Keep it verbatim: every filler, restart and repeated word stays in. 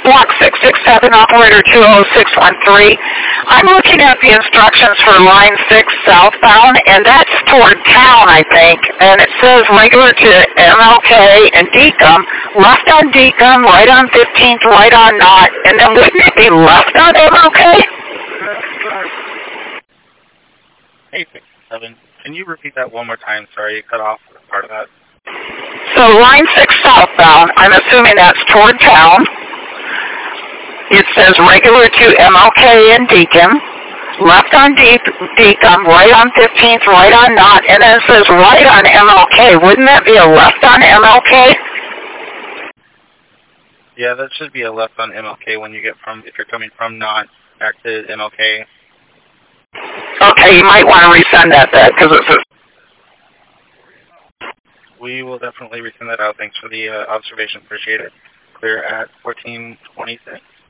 Block six six seven, operator two oh six one three. I'm looking at the instructions for line six southbound, and that's toward town, I think. And it says regular to M L K and Deacon, left on Deacon, right on fifteenth, right on Knott, and then wouldn't it be left on M L K? Hey, six seven. Can you repeat that one more time? Sorry, you cut off part of that. So line six southbound, I'm assuming that's toward town. It says regular to M L K and Deacon, left on De Deacon, right on fifteenth, right on Knott, and then it says right on M L K. Wouldn't that be a left on M L K? Yeah, that should be a left on M L K when you get from, if you're coming from Knott back to M L K. Okay, you might want to resend that then, because it says... We will definitely resend that out. Thanks for the uh, observation. Appreciate it. Clear at fourteen twenty-six.